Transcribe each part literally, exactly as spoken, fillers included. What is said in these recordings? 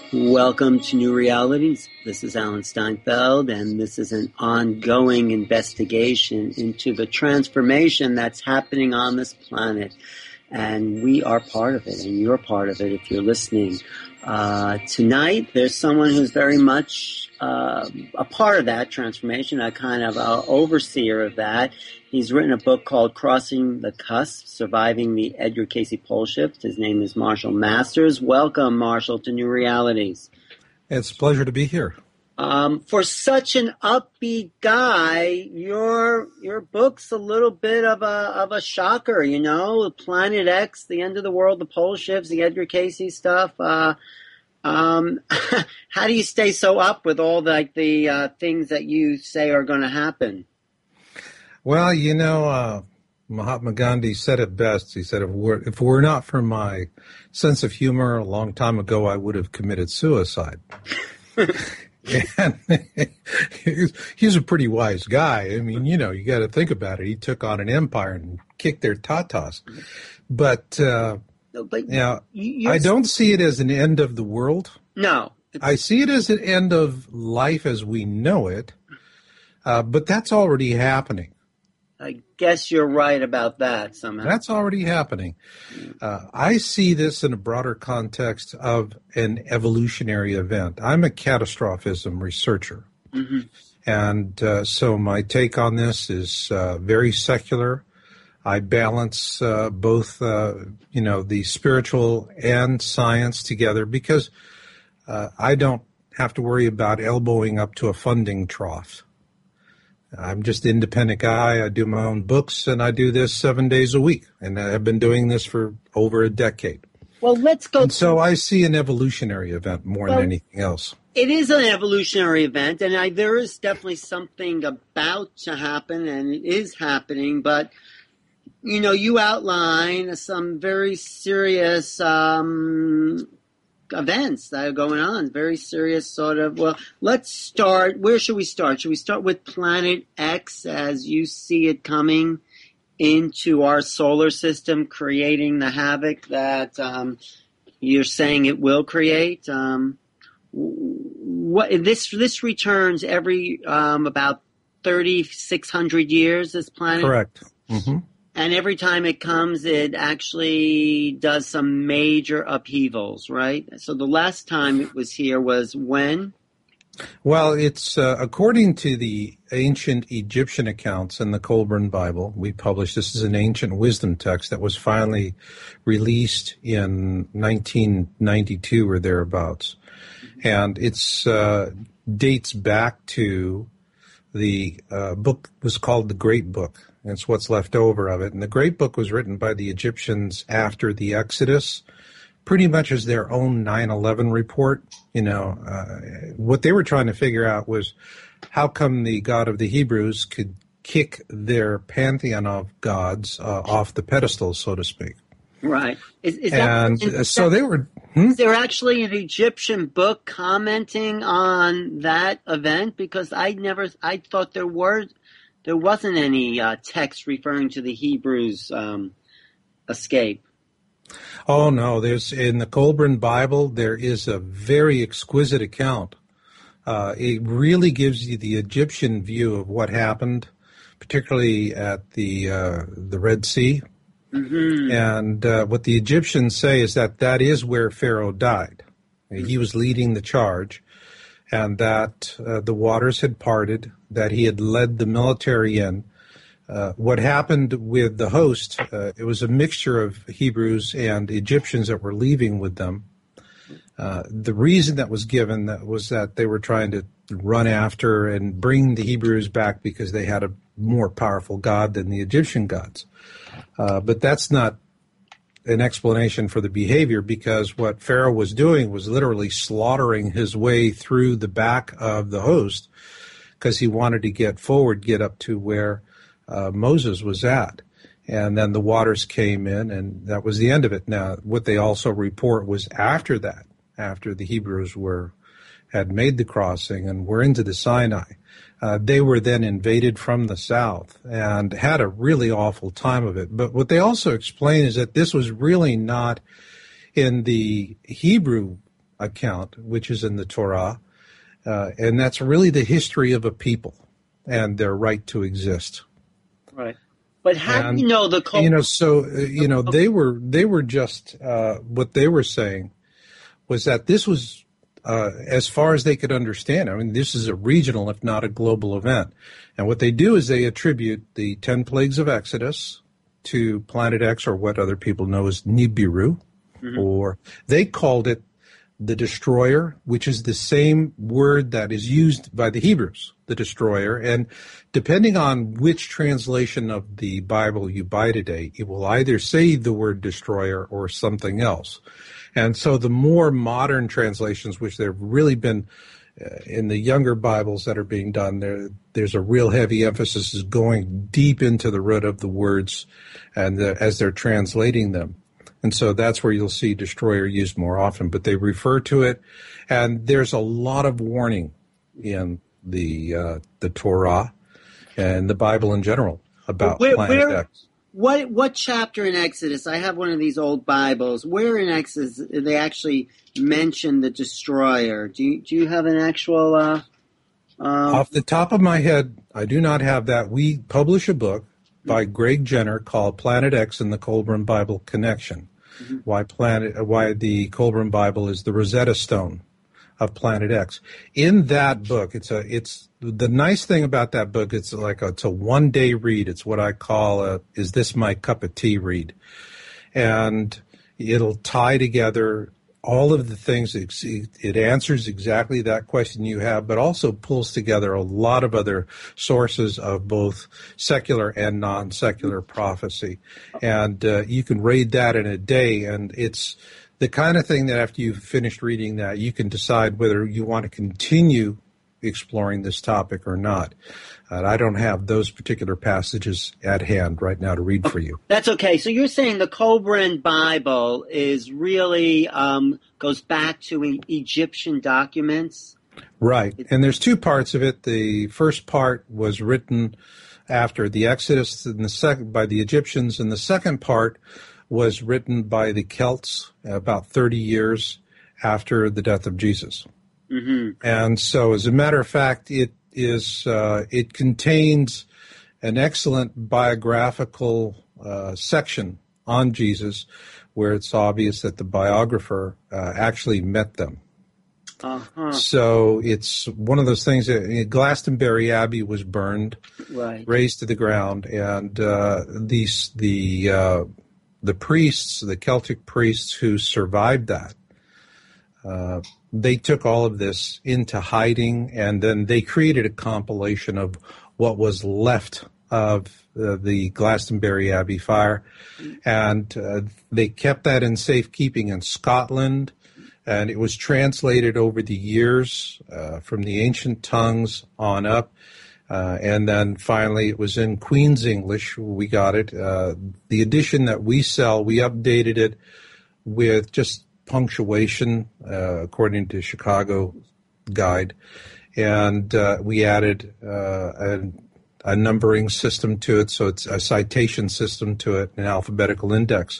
Welcome to New Realities. This is Alan Steinfeld, and this is an ongoing investigation into the transformation that's happening on this planet. And we are part of it, and you're part of it if you're listening. Uh, tonight, there's someone who's very much uh, a part of that transformation, a kind of a overseer of that. He's written a book called Crossing the Cusp, Surviving the Edgar Cayce Pole Shift. His name is Marshall Masters. Welcome, Marshall, to New Realities. It's a pleasure to be here. Um, for such an upbeat guy, your your book's a little bit of a of a shocker, you know. Planet X, the end of the world, the pole shifts, the Edgar Cayce stuff. Uh, um, how do you stay so up with all the, like the uh, things that you say are going to happen? Well, you know, uh, Mahatma Gandhi said it best. He said, if we're, if it were not for my sense of humor a long time ago, I would have committed suicide. And he's, he's a pretty wise guy. I mean, you know, you got to think about it. He took on an empire and kicked their tatas. But, uh, no, but you know, I don't see it as an end of the world. No. I see it as an end of life as we know it. Uh, but that's already happening. I guess you're right about that somehow. That's already happening. Uh, I see this in a broader context of an evolutionary event. I'm a catastrophism researcher. Mm-hmm. And uh, so my take on this is uh, very secular. I balance uh, both, uh, you know, the spiritual and science together because uh, I don't have to worry about elbowing up to a funding trough. I'm just an independent guy. I do my own books, and I do this seven days a week. And I've been doing this for over a decade. Well, let's go. And so I see an evolutionary event more well, than anything else. It is an evolutionary event, and I, there is definitely something about to happen, and it is happening. But, you know, you outline some very serious um events that are going on, very serious sort of, well, let's start, where should we start? Should we start with Planet X as you see it coming into our solar system, creating the havoc that um, you're saying it will create? Um, what this this returns every um, about thirty-six hundred years, this planet? Correct. Mm-hmm. And every time it comes, it actually does some major upheavals, right? So the last time it was here was when? Well, it's uh, according to the ancient Egyptian accounts in the Colburn Bible. We published this is an ancient wisdom text that was finally released in nineteen ninety-two or thereabouts. And it's uh, dates back to the uh, book was called the Great Book. It's what's left over of it. And the Great Book was written by the Egyptians after the Exodus, pretty much as their own nine eleven report. You know, uh, what they were trying to figure out was how come the God of the Hebrews could kick their pantheon of gods uh, off the pedestal, so to speak. Right. Is, is and that, is so that, they were... Hmm? Is there actually an Egyptian book commenting on that event? Because I never, I thought there were... There wasn't any uh, text referring to the Hebrews' um, escape. Oh, no. There's in the Colburn Bible, there is a very exquisite account. Uh, it really gives you the Egyptian view of what happened, particularly at the uh, the Red Sea. Mm-hmm. And uh, what the Egyptians say is that that is where Pharaoh died. He was leading the charge, and that uh, the waters had parted, that he had led the military in. Uh, what happened with the host, uh, it was a mixture of Hebrews and Egyptians that were leaving with them. Uh, the reason that was given that was that they were trying to run after and bring the Hebrews back because they had a more powerful God than the Egyptian gods. Uh, but that's not an explanation for the behavior, because what Pharaoh was doing was literally slaughtering his way through the back of the host because he wanted to get forward, get up to where uh, Moses was at. And then the waters came in, and that was the end of it. Now, what they also report was after that, after the Hebrews were had made the crossing and were into the Sinai, uh, they were then invaded from the south and had a really awful time of it. But what they also explain is that this was really not in the Hebrew account, which is in the Torah, uh, and that's really the history of a people and their right to exist. Right. But how and, do you know the cul- you know so uh, you know they were they were just uh, what they were saying was that this was uh, as far as they could understand. I mean, this is a regional, if not a global event. And what they do is they attribute the ten plagues of Exodus to Planet X, or what other people know as Nibiru, mm-hmm. or they called it the destroyer, which is the same word that is used by the Hebrews, the destroyer. And depending on which translation of the Bible you buy today, it will either say the word destroyer or something else. And so the more modern translations, which there have really been uh, in the younger Bibles that are being done, there, there's a real heavy emphasis is going deep into the root of the words and the, as they're translating them. And so that's where you'll see destroyer used more often, but they refer to it. And there's a lot of warning in the uh, the Torah and the Bible in general about where, Planet where, X. What what chapter in Exodus? I have one of these old Bibles. Where in Exodus they actually mention the destroyer? Do you, do you have an actual? Uh, um... Off the top of my head, I do not have that. We publish a book by Greg Jenner called Planet X and the Colburn Bible Connection. Mm-hmm. Why planet? Why the Colburn Bible is the Rosetta Stone of Planet X. In that book, it's a it's the nice thing about that book. It's like a, it's a one day read. It's what I call a "Is this my cup of tea?" read, and it'll tie together all of the things. It, it answers exactly that question you have, but also pulls together a lot of other sources of both secular and non-secular prophecy. And uh, you can read that in a day, and it's the kind of thing that after you've finished reading that, you can decide whether you want to continue exploring this topic or not. And I don't have those particular passages at hand right now to read for you. That's okay. So you're saying the Colburn Bible is really um, goes back to e- Egyptian documents? Right. And there's two parts of it. The first part was written after the Exodus and the sec- by the Egyptians, and the second part was written by the Celts about thirty years after the death of Jesus. Mm-hmm. And so, as a matter of fact, it is uh, it contains an excellent biographical uh, section on Jesus, where it's obvious that the biographer uh, actually met them. Uh-huh. So it's one of those things that Glastonbury Abbey was burned, right, razed to the ground, and uh, these the uh, the priests, the Celtic priests who survived that. Uh, they took all of this into hiding, and then they created a compilation of what was left of uh, the Glastonbury Abbey fire, and uh, they kept that in safekeeping in Scotland, and it was translated over the years uh, from the ancient tongues on up, uh, and then finally it was in Queen's English. We got it. Uh, the edition that we sell, we updated it with just punctuation, uh, according to Chicago Guide, and uh, we added uh, a, a numbering system to it, so it's a citation system to it, an alphabetical index.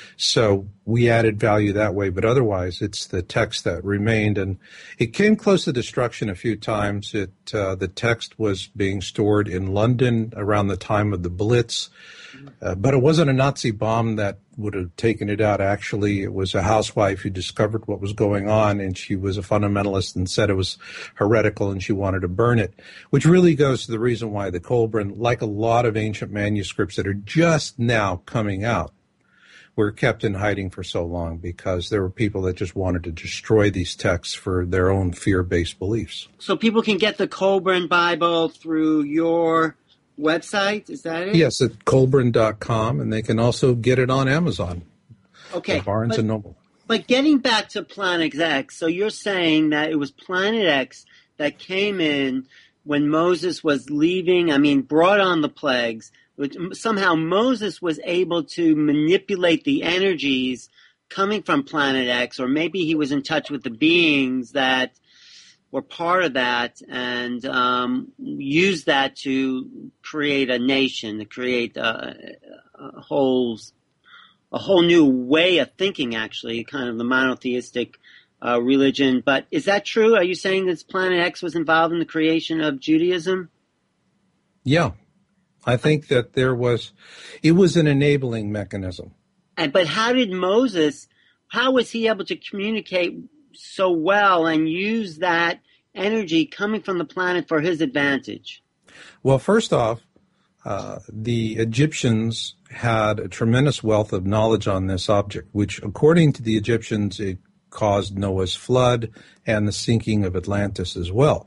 So we added value that way, but otherwise it's the text that remained, and it came close to destruction a few times. It uh, the text was being stored in London around the time of the Blitz, uh, but it wasn't a Nazi bomb that would have taken it out. Actually, it was a housewife who discovered what was going on, and she was a fundamentalist and said it was heretical, and she wanted to burn it, which really goes to the reason why the Colburn, like a lot of ancient manuscripts that are just now coming out, were kept in hiding for so long, because there were people that just wanted to destroy these texts for their own fear-based beliefs. So people can get the Colburn Bible through your website, is that it? Yes, at colburn dot com, and they can also get it on Amazon. Okay. Barnes but, and Noble. But getting back to Planet X, so you're saying that it was Planet X that came in when Moses was leaving, I mean, brought on the plagues. Somehow Moses was able to manipulate the energies coming from Planet X, or maybe he was in touch with the beings that were part of that, and um, use that to create a nation, to create a, a whole a whole new way of thinking. Actually, kind of the monotheistic uh, religion. But is that true? Are you saying that Planet X was involved in the creation of Judaism? Yeah, I think that there was, it was an enabling mechanism. And, but how did Moses, how was he able to communicate so well and use that energy coming from the planet for his advantage? Well, first off, uh, the Egyptians had a tremendous wealth of knowledge on this object, which, according to the Egyptians, it caused Noah's flood and the sinking of Atlantis as well,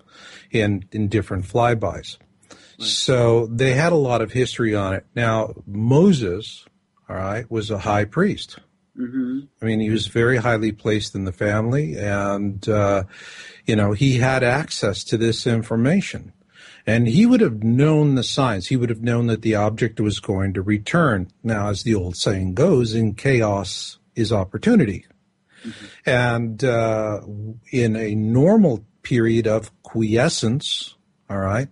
in, in different flybys. Right. So they had a lot of history on it. Now, Moses, all right, was a high priest. Mm-hmm. I mean, he was very highly placed in the family, and, uh, you know, he had access to this information. And he would have known the signs. He would have known that the object was going to return. Now, as the old saying goes, in chaos is opportunity. Mm-hmm. And uh, in a normal period of quiescence, all right,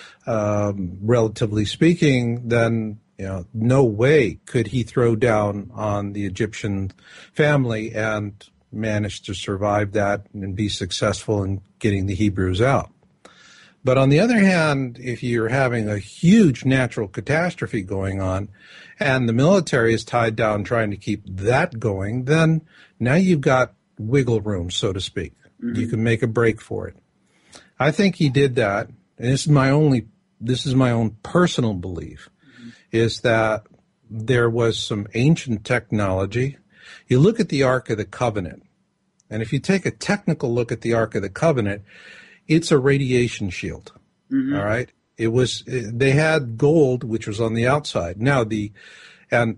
um, relatively speaking, then, you know, no way could he throw down on the Egyptian family and manage to survive that and be successful in getting the Hebrews out. But on the other hand, if you're having a huge natural catastrophe going on and the military is tied down trying to keep that going, then now you've got wiggle room, so to speak. Mm-hmm. You can make a break for it. I think he did that, and this is my only, this is my own personal belief, mm-hmm. is that there was some ancient technology. You look at the Ark of the Covenant, and if you take a technical look at the Ark of the Covenant, it's a radiation shield, mm-hmm. all right? It was, they had gold, which was on the outside. Now, the, and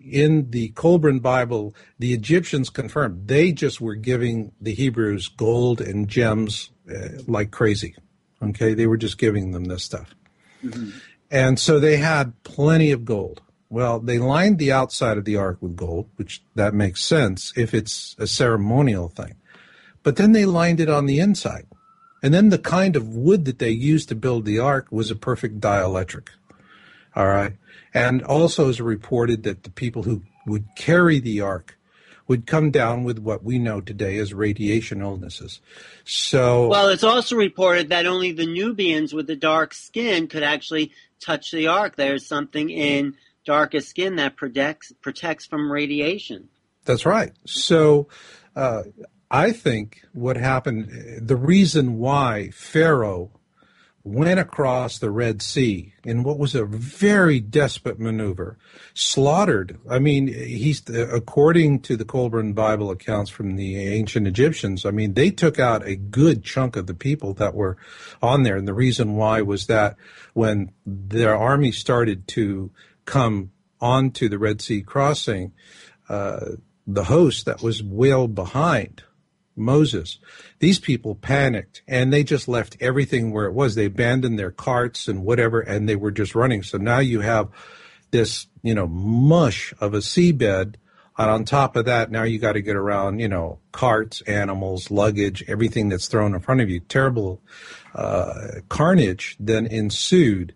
in the Kolbrin Bible, the Egyptians confirmed they just were giving the Hebrews gold and gems uh, like crazy, okay? They were just giving them this stuff. Mm-hmm. And so they had plenty of gold. Well, they lined the outside of the ark with gold, which that makes sense if it's a ceremonial thing. But then they lined it on the inside. And then the kind of wood that they used to build the ark was a perfect dielectric. All right. And also is reported that the people who would carry the ark would come down with what we know today as radiation illnesses. So, well, it's also reported that only the Nubians with the dark skin could actually touch the ark. There's something in darkest skin that protects protects from radiation. That's right. So, uh, I think what happened, the reason why Pharaoh went across the Red Sea in what was a very desperate maneuver, slaughtered, I mean, he's, according to the Kolbrin Bible accounts from the ancient Egyptians, I mean, they took out a good chunk of the people that were on there. And the reason why was that when their army started to come onto the Red Sea crossing, uh, the host that was well behind Moses, these people panicked and they just left everything where it was. They abandoned their carts and whatever, and they were just running. So now you have this, you know, mush of a seabed. And on top of that, now you got to get around, you know, carts, animals, luggage, everything that's thrown in front of you. Terrible uh, carnage then ensued.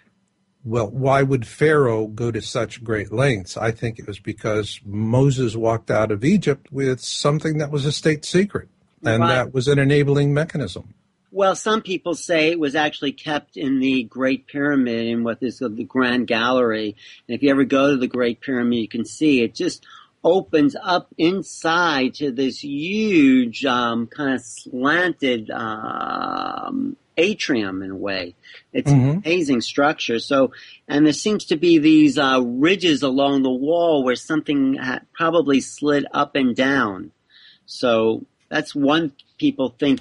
Well, why would Pharaoh go to such great lengths? I think it was because Moses walked out of Egypt with something that was a state secret, and right. that was an enabling mechanism. Well, some people say it was actually kept in the Great Pyramid in what is the Grand Gallery. And if you ever go to the Great Pyramid, you can see it just opens up inside to this huge um, kind of slanted um atrium in a way. It's mm-hmm. an amazing structure. So, and there seems to be these uh, ridges along the wall where something ha- probably slid up and down. So that's one people think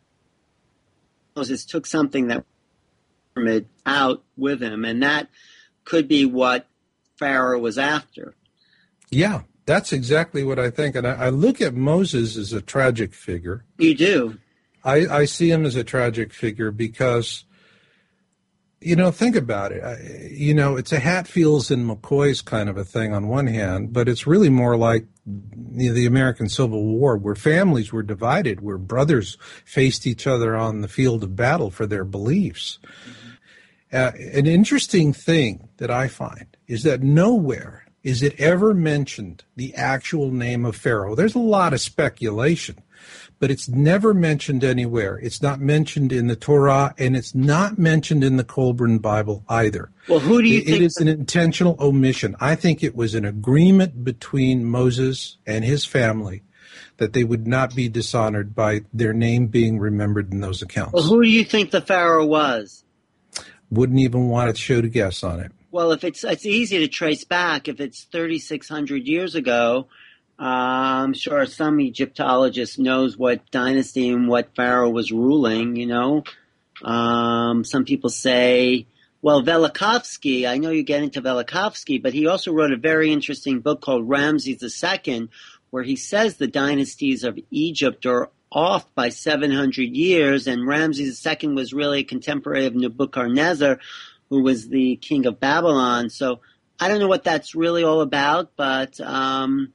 Moses took something that pyramid out with him, and that could be what Pharaoh was after. Yeah, that's exactly what I think. And I, I look at Moses as a tragic figure. You do. I, I see him as a tragic figure because, you know, think about it. I, you know, it's a Hatfields and McCoys kind of a thing on one hand, but it's really more like you know, the American Civil War, where families were divided, where brothers faced each other on the field of battle for their beliefs. Mm-hmm. Uh, an interesting thing that I find is that nowhere is it ever mentioned the actual name of Pharaoh. There's a lot of speculation. but it's never mentioned anywhere. It's not mentioned in the Torah, and it's not mentioned in the Colburn Bible either. Well, who do you it, think? It is an intentional omission. I think it was an agreement between Moses and his family that they would not be dishonored by their name being remembered in those accounts. Well, who do you think the Pharaoh was? Wouldn't even want to show to guess on it. Well, if it's it's easy to trace back. If it's thirty-six hundred years ago, uh, I'm sure some Egyptologist knows what dynasty and what pharaoh was ruling. You know, um, some people say, well, Velikovsky. I know you get into Velikovsky, but he also wrote a very interesting book called Ramses the Second, where he says the dynasties of Egypt are off by seven hundred years, and Ramses the Second was really a contemporary of Nebuchadnezzar, who was the king of Babylon. So I don't know what that's really all about, but um,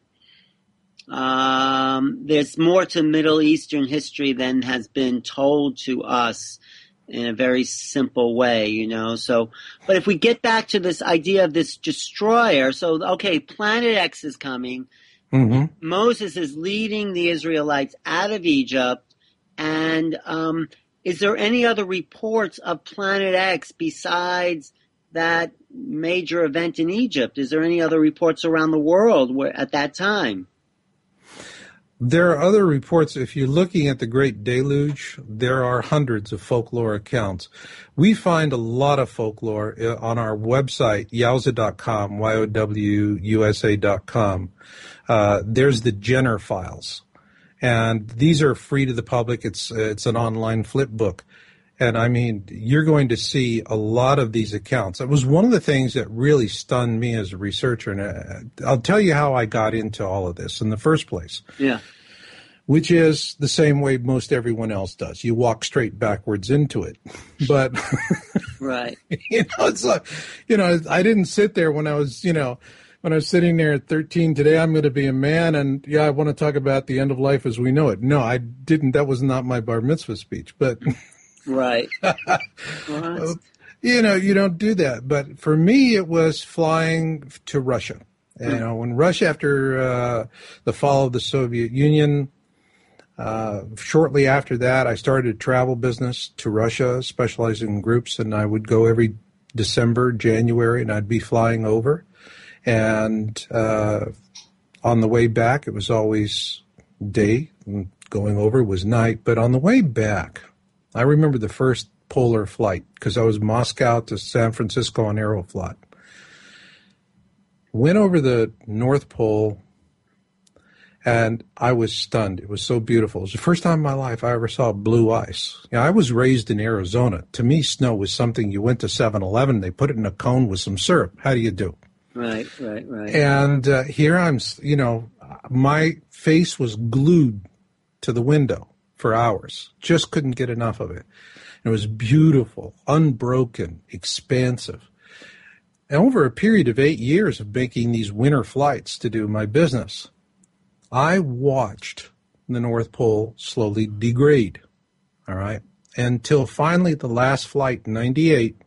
um, there's more to Middle Eastern history than has been told to us in a very simple way, you know. So, but if we get back to this idea of this destroyer, so, okay, Planet X is coming. Mm-hmm. Moses is leading the Israelites out of Egypt, and um, is there any other reports of Planet X besides that major event in Egypt? Is there any other reports around the world where, at that time? There are other reports. If you're looking at the Great Deluge, there are hundreds of folklore accounts. We find a lot of folklore on our website, yowza dot com, Y O W U S A dot com. Uh, there's the Jenner files. And these are free to the public. It's it's an online flip book. And, I mean, you're going to see a lot of these accounts. It was one of the things that really stunned me as a researcher. And I'll tell you how I got into all of this in the first place. Yeah. Which is the same way most everyone else does. You walk straight backwards into it. But, right. you know, it's like, you know, I didn't sit there when I was, you know, when I was sitting there at thirteen, today I'm going to be a man, and, yeah, I want to talk about the end of life as we know it. No, I didn't. That was not my bar mitzvah speech. But right. Well, you know, you don't do that. But for me, it was flying to Russia. You know, when Russia, after uh, the fall of the Soviet Union, uh, shortly after that, I started a travel business to Russia, specializing in groups, and I would go every December, January, and I'd be flying over. And uh, on the way back, it was always day, and going over was night. But on the way back, I remember the first polar flight, because I was Moscow to San Francisco on Aeroflot. Went over the North Pole, and I was stunned. It was so beautiful. It was the first time in my life I ever saw blue ice. You know, I was raised in Arizona. To me, snow was something you went to seven eleven, they put it in a cone with some syrup. How do you do? Right, right, right. And uh, here I'm, you know, my face was glued to the window for hours. Just couldn't get enough of it. It was beautiful, unbroken, expansive. And over a period of eight years of making these winter flights to do my business, I watched the North Pole slowly degrade, all right, until finally the last flight in ninety-eight,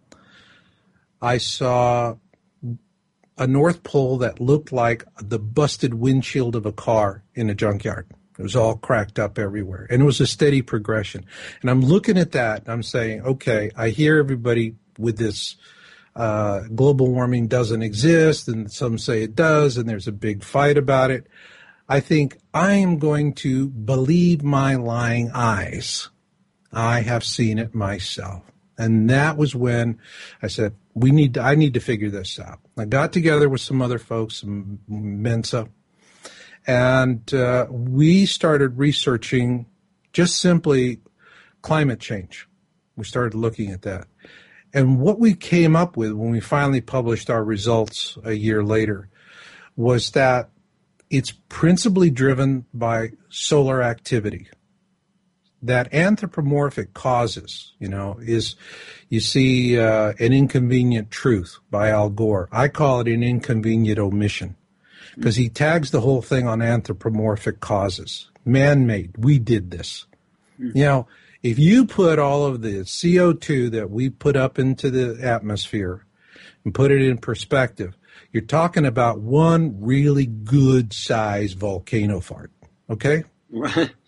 I saw a North Pole that looked like the busted windshield of a car in a junkyard. It was all cracked up everywhere, and it was a steady progression. And I'm looking at that, and I'm saying, okay, I hear everybody with this uh, global warming doesn't exist, and some say it does, and there's a big fight about it. I think I am going to believe my lying eyes. I have seen it myself. And that was when I said, we need to, I need to figure this out. I got together with some other folks, some Mensa, and uh, we started researching just simply climate change. We started looking at that. And what we came up with when we finally published our results a year later was that it's principally driven by solar activity. That anthropomorphic causes, you know, is, you see, uh, An Inconvenient Truth by Al Gore. I call it an inconvenient omission because he tags the whole thing on anthropomorphic causes. Man-made. We did this. Mm-hmm. You know, if you put all of the C O two that we put up into the atmosphere and put it in perspective, you're talking about one really good-sized volcano fart, okay? Right.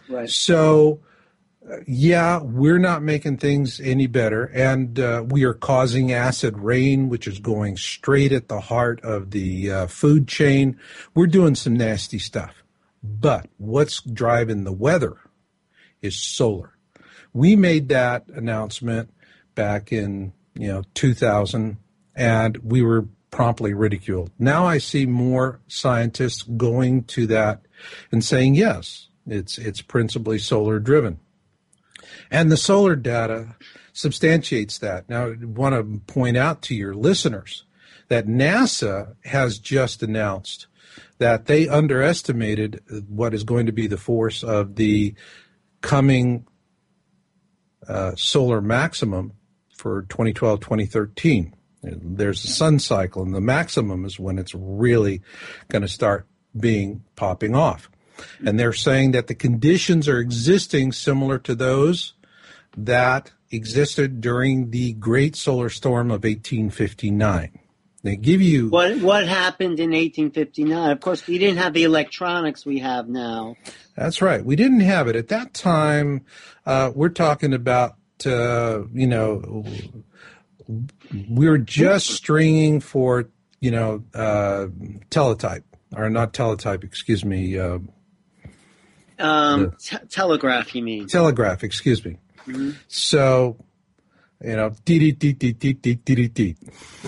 Right. So, uh, yeah, we're not making things any better, and uh, we are causing acid rain, which is going straight at the heart of the uh, food chain. We're doing some nasty stuff. But what's driving the weather is solar. We made that announcement back in, you know, two thousand, and we were promptly ridiculed. Now I see more scientists going to that and saying, yes, it's it's principally solar driven. And the solar data substantiates that. Now, I want to point out to your listeners that NASA has just announced that they underestimated what is going to be the force of the coming uh, solar maximum for twenty twelve, twenty thirteen. There's a sun cycle, and the maximum is when it's really going to start being popping off. And they're saying that the conditions are existing similar to those that existed during the Great Solar Storm of eighteen fifty-nine. They give you what what happened in eighteen fifty-nine. Of course, we didn't have the electronics we have now. That's right. We didn't have it at that time. Uh, we're talking about uh, you know. We were just stringing for, you know, uh, teletype, or not teletype, excuse me. Uh, um, t- telegraph, you mean? Telegraph, excuse me. Mm-hmm. So, you know, dee dee dee dee dee dee dee dee.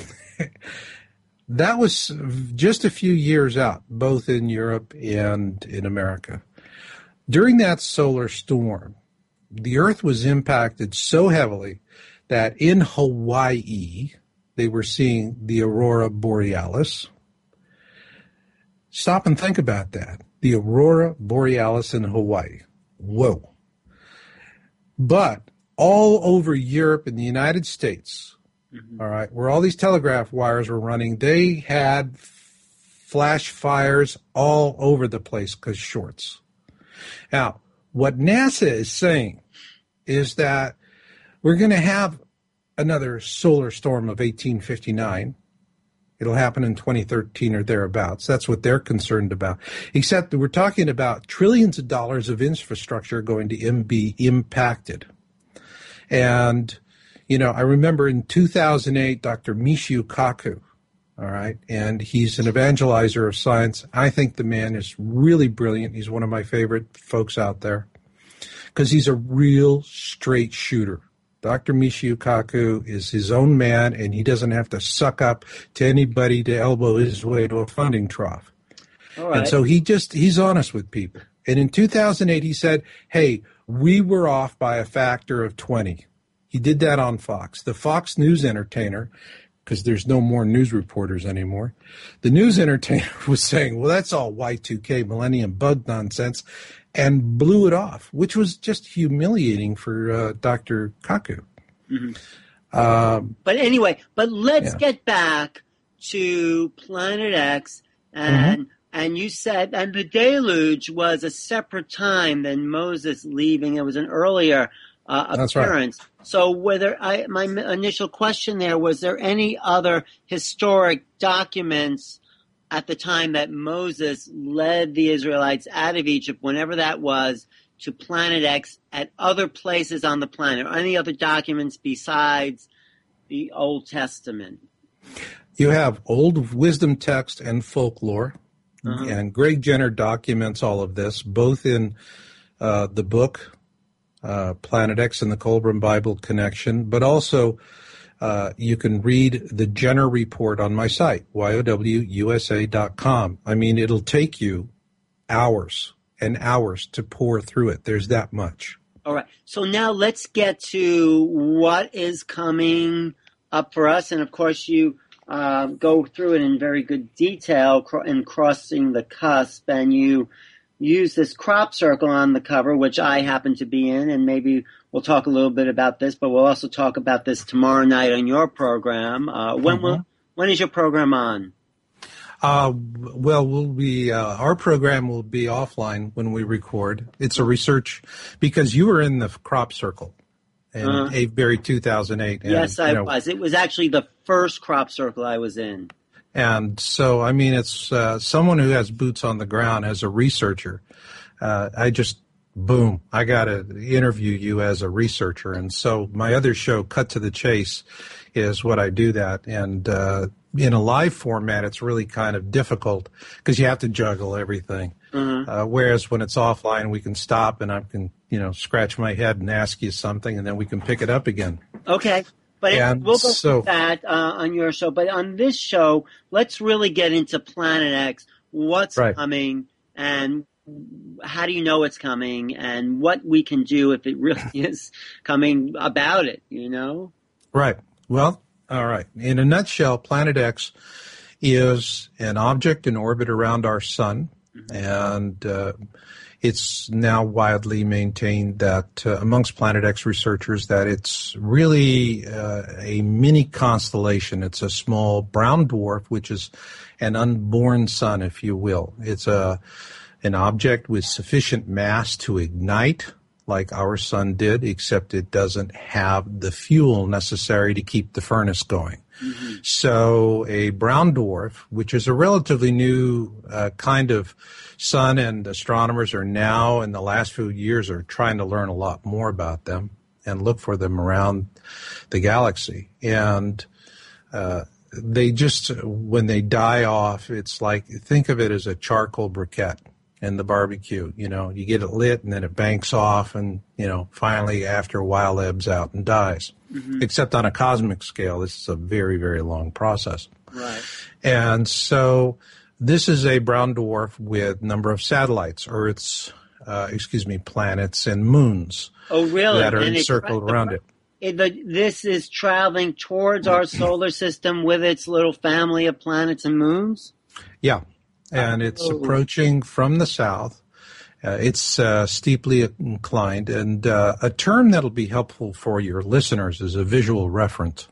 That was just a few years out, both in Europe and in America. During that solar storm, the Earth was impacted so heavily that in Hawaii, they were seeing the aurora borealis. Stop and think about that. The aurora borealis in Hawaii. Whoa. But all over Europe and the United States, mm-hmm. all right, where all these telegraph wires were running, they had flash fires all over the place because shorts. Now, what NASA is saying is that we're going to have another solar storm of eighteen fifty-nine. It'll happen in twenty thirteen or thereabouts. That's what they're concerned about. Except that we're talking about trillions of dollars of infrastructure going to be impacted. And, you know, I remember in two thousand eight, Doctor Michio Kaku, all right, and he's an evangelizer of science. I think the man is really brilliant. He's one of my favorite folks out there because he's a real straight shooter. Doctor Michio Kaku is his own man, and he doesn't have to suck up to anybody to elbow his way to a funding trough. All right. And so he just, he's honest with people. And in two thousand eight, he said, hey, we were off by a factor of twenty. He did that on Fox. The Fox News entertainer, because there's no more news reporters anymore, the news entertainer was saying, well, that's all Y two K, millennium bug nonsense, and blew it off, which was just humiliating for uh, Doctor Kaku. Mm-hmm. Um, but anyway, but let's yeah. get back to Planet X, and mm-hmm. and you said, and the deluge was a separate time than Moses leaving. It was an earlier uh, appearance. Right. So whether I, my initial question there, was there any other historic documents at the time that Moses led the Israelites out of Egypt, whenever that was, to Planet X at other places on the planet, or any other documents besides the Old Testament? You have old wisdom text and folklore, uh-huh. and Greg Jenner documents all of this, both in uh, the book, uh, Planet X and the Kolbrin Bible Connection, but also Uh, you can read the Jenner report on my site, Y O W U S A dot com. I mean, it'll take you hours and hours to pour through it. There's that much. All right. So now let's get to what is coming up for us. And, of course, you uh, go through it in very good detail in Crossing the Cusp. And you use this crop circle on the cover, which I happen to be in, and maybe we'll talk a little bit about this, but we'll also talk about this tomorrow night on your program. Uh, when mm-hmm. will, when is your program on? Uh, well, we'll be uh, our program will be offline when we record. It's a research because you were in the crop circle in uh, Avebury two thousand eight. And, yes, I you know, was. It was actually the first crop circle I was in. And so, I mean, it's uh, someone who has boots on the ground as a researcher. Uh, I just boom, I got to interview you as a researcher. And so my other show, Cut to the Chase, is what I do that. And uh, in a live format, it's really kind of difficult because you have to juggle everything. Mm-hmm. Uh, whereas when it's offline, we can stop and I can, you know, scratch my head and ask you something, and then we can pick it up again. Okay. But it, we'll go so, through that uh, on your show. But on this show, let's really get into Planet X. What's right. coming, and how do you know it's coming, and what we can do if it really is coming about it, you know? Right. Well, all right. In a nutshell, Planet X is an object in orbit around our sun, mm-hmm. and uh, it's now widely maintained that uh, amongst Planet X researchers that it's really uh, a mini constellation. It's a small brown dwarf, which is an unborn sun, if you will. It's a an object with sufficient mass to ignite like our sun did, except it doesn't have the fuel necessary to keep the furnace going. Mm-hmm. So a brown dwarf, which is a relatively new uh, kind of sun, and astronomers are now, in the last few years, are trying to learn a lot more about them and look for them around the galaxy. And uh, they just, when they die off, it's like, think of it as a charcoal briquette in the barbecue. You know, you get it lit and then it banks off and, you know, finally after a while ebbs out and dies. Mm-hmm. Except on a cosmic scale, this is a very, very long process. Right. And so this is a brown dwarf with number of satellites, Earths, uh, excuse me, planets and moons. Oh, really? That are and encircled it's, around it. it the, this is traveling towards our solar system with its little family of planets and moons? Yeah. And it's oh. approaching from the south. Uh, it's uh, steeply inclined. And uh, a term that'll be helpful for your listeners as a visual reference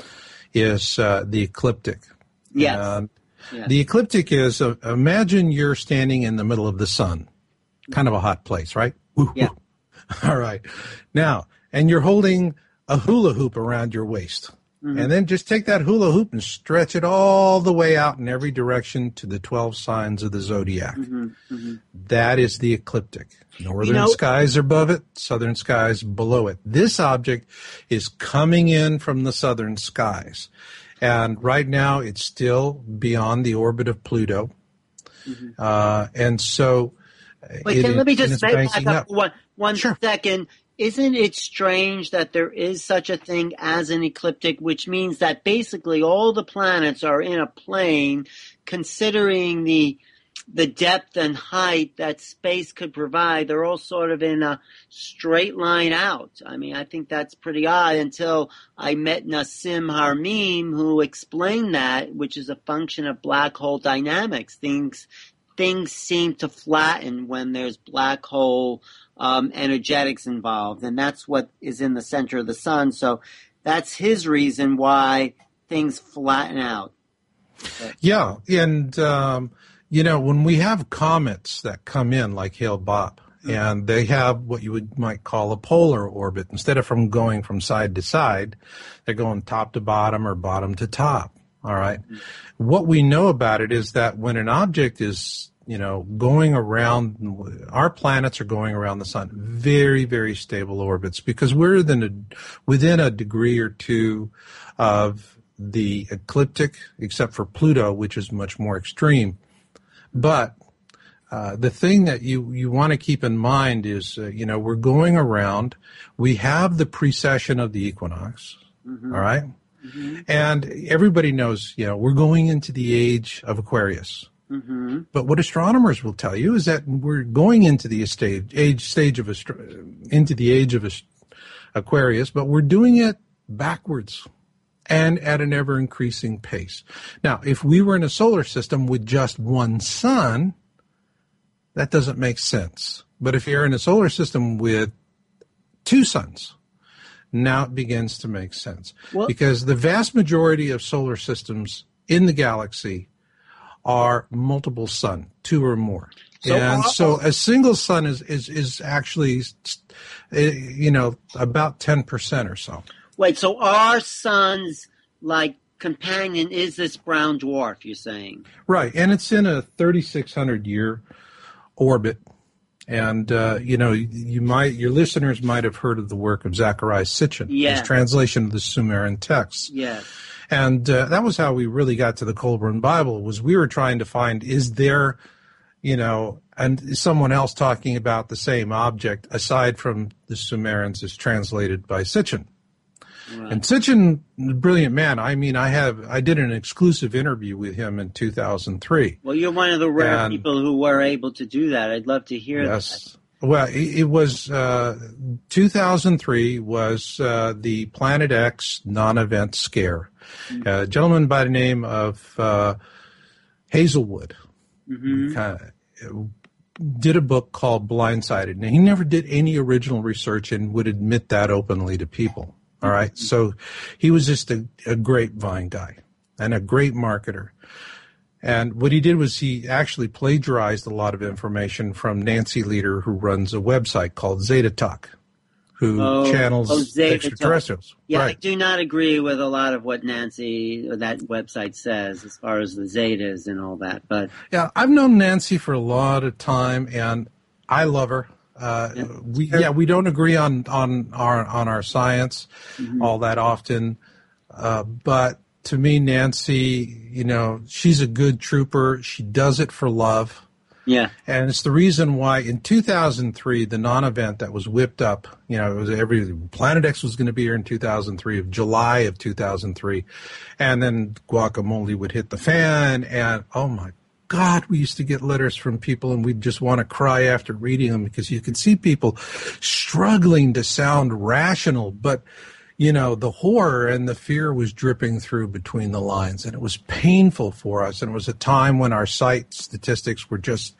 is uh, the ecliptic. Yes. Uh, yes. The ecliptic is, uh, imagine you're standing in the middle of the sun. Kind of a hot place, right? Woo, yeah. Woo. All right. Now, and you're holding a hula hoop around your waist. Mm-hmm. And then just take that hula hoop and stretch it all the way out in every direction to the twelve signs of the zodiac. Mm-hmm. Mm-hmm. That is the ecliptic. Northern you know, skies are above it, southern skies below it. This object is coming in from the southern skies. And right now it's still beyond the orbit of Pluto. Mm-hmm. Uh, and so... Wait, it, let me just make back up, up one, one sure. second. Isn't it strange that there is such a thing as an ecliptic, which means that basically all the planets are in a plane, considering the the depth and height that space could provide? They're all sort of in a straight line out. I mean, I think that's pretty odd until I met Nassim Harameem, who explained that, which is a function of black hole dynamics. Things things seem to flatten when there's black hole Um, energetics involved, and that's what is in the center of the sun. So that's his reason why things flatten out. Yeah, and um, you know, when we have comets that come in like Hale-Bopp, mm-hmm. and they have what you would might call a polar orbit, instead of from going from side to side, they're going top to bottom or bottom to top. All right. Mm-hmm. What we know about it is that when an object is you know, going around, our planets are going around the sun, very, very stable orbits, because we're within a, within a degree or two of the ecliptic, except for Pluto, which is much more extreme. But uh, the thing that you, you want to keep in mind is, uh, you know, we're going around, we have the precession of the equinox, mm-hmm. all right? Mm-hmm. And everybody knows, you know, we're going into the age of Aquarius. Mm-hmm. But what astronomers will tell you is that we're going into the stage, age stage of into the age of Aquarius, but we're doing it backwards and at an ever increasing pace. Now, if we were in a solar system with just one sun, that doesn't make sense. But if you're in a solar system with two suns, now it begins to make sense. Well, because the vast majority of solar systems in the galaxy are multiple sun, two or more. So, and so a single sun is, is, is actually, you know, about ten percent or so. Wait, so our sun's, like, companion is this brown dwarf, you're saying? Right, and it's in a thirty-six hundred year orbit. And, uh, you know, you might, your listeners might have heard of the work of Zecharia Sitchin, Yeah. his translation of the Sumerian texts. Yes. And uh, that was how we really got to the Colburn Bible, was we were trying to find, is there, you know, and someone else talking about the same object aside from the Sumerians as translated by Sitchin. Right. And Sitchin, brilliant man. I mean, I have, I did an exclusive interview with him in two thousand three. Well, you're one of the rare And- people who were able to do that. I'd love to hear Yes. Well, it, it was, uh, two thousand three was, uh, the Planet X non-event scare. Mm-hmm. A gentleman by the name of, uh, Hazelwood, that. hmm kind of, did a book called Blindsided. Now, he never did any original research and would admit that openly to people. All right. So he was just a, a grapevine guy and a great marketer. And what he did was he actually plagiarized a lot of information from Nancy Leader, who runs a website called Zeta Talk, who Oh, channels oh, Zeta Talk. extraterrestrials. Yeah, I Right. do not agree with a lot of what Nancy, or that website says as far as the Zetas and all that. But Yeah, I've known Nancy for a lot of time, and I love her. Uh, Yeah. we yeah we don't agree on on our on our science Mhm. all that often, uh, but to me, Nancy, you know, she's a good trooper. She does it for love, yeah, and it's the reason why in two thousand three the non-event that was whipped up, you know, it was every Planet X was going to be here in two thousand three of July of two thousand three, and then guacamole would hit the fan, and oh my God, we used to get letters from people and we'd just want to cry after reading them, because you could see people struggling to sound rational, but you know, the horror and the fear was dripping through between the lines, and it was painful for us. And it was a time when our site statistics were just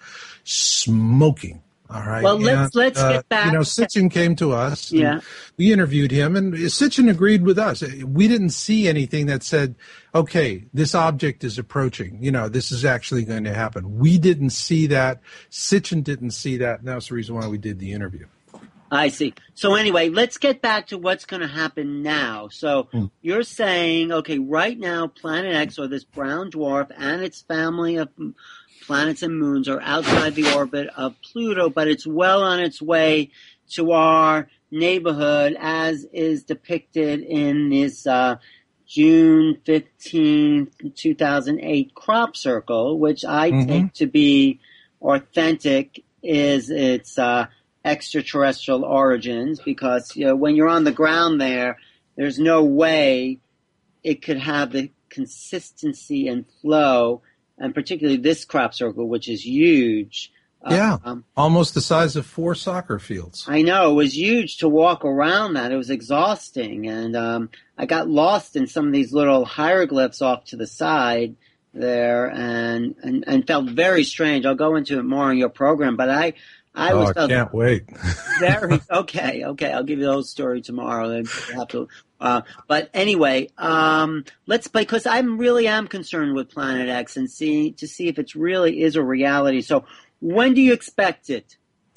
smoking. All right. Well, let's- And, let's uh, get back- You know, Sitchin came to us. and Yeah. We interviewed him, and Sitchin agreed with us. We didn't see anything that said, okay, this object is approaching. You know, this is actually going to happen. We didn't see that. Sitchin didn't see that, and that's the reason why we did the interview. I see. So anyway, let's get back to what's going to happen now. So Hmm. you're saying, okay, right now, Planet X, or this brown dwarf, and its family of planets and moons are outside the orbit of Pluto, but it's well on its way to our neighborhood, as is depicted in this uh, June fifteenth, two thousand eight crop circle, which I Mhm. take to be authentic, is its uh, extraterrestrial origins, because you know, when you're on the ground there, there's no way it could have the consistency and flow, and particularly this crop circle, which is huge. Yeah. Um, Almost the size of four soccer fields. I know, it was huge to walk around that. It was exhausting. And um, I got lost in some of these little hieroglyphs off to the side there, and, and, and felt very strange. I'll go into it more in your program, but I, I oh, was I felt can't wait. very okay. Okay, I'll give you the whole story tomorrow. Then you have to. Uh, but anyway, um, let's because I really am concerned with Planet X and see to see if it really is a reality. So, when do you expect it?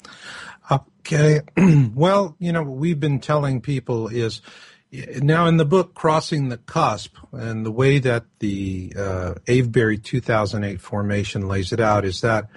Okay. Well, you know, what we've been telling people is now in the book Crossing the Cusp, and the way that the uh, Avebury two thousand eight formation lays it out is that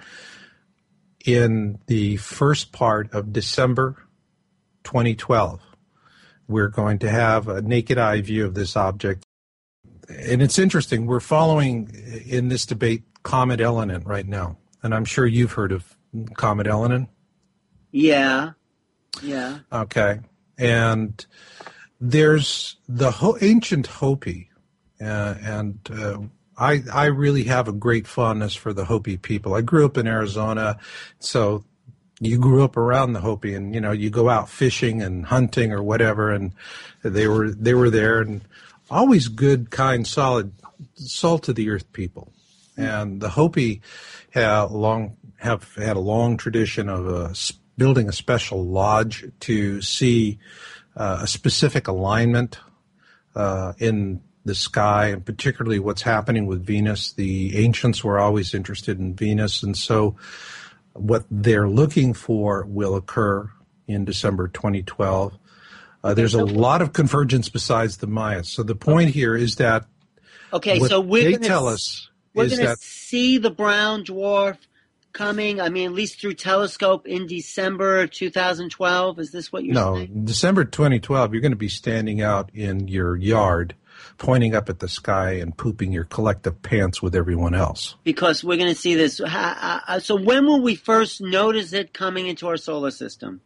in the first part of December twenty twelve, we're going to have a naked eye view of this object. And it's interesting. We're following in this debate Comet Elenin right now. And I'm sure you've heard of Comet Elenin. Yeah, yeah. Okay. And there's the Ho- ancient Hopi. Uh, and uh, I, I really have a great fondness for the Hopi people. I grew up in Arizona, so you grew up around the Hopi, and you know you go out fishing and hunting or whatever, and they were they were there, and always good, kind, solid, salt of the earth people. And the Hopi have long have had a long tradition of uh, building a special lodge to see uh, a specific alignment uh, in the sky, and particularly what's happening with Venus. The ancients were always interested in Venus, and so what they're looking for will occur in December twenty twelve. Uh, there's a lot of convergence besides the Mayas. So the point here is that Okay, what so we're they gonna, tell us we're is going to that see the brown dwarf coming? I mean, at least through telescope in December two thousand twelve? Is this what you're No, saying? December twenty twelve, you're going to be standing out in your yard, pointing up at the sky and pooping your collective pants with everyone else. Because we're going to see this. So when will we first notice it coming into our solar system?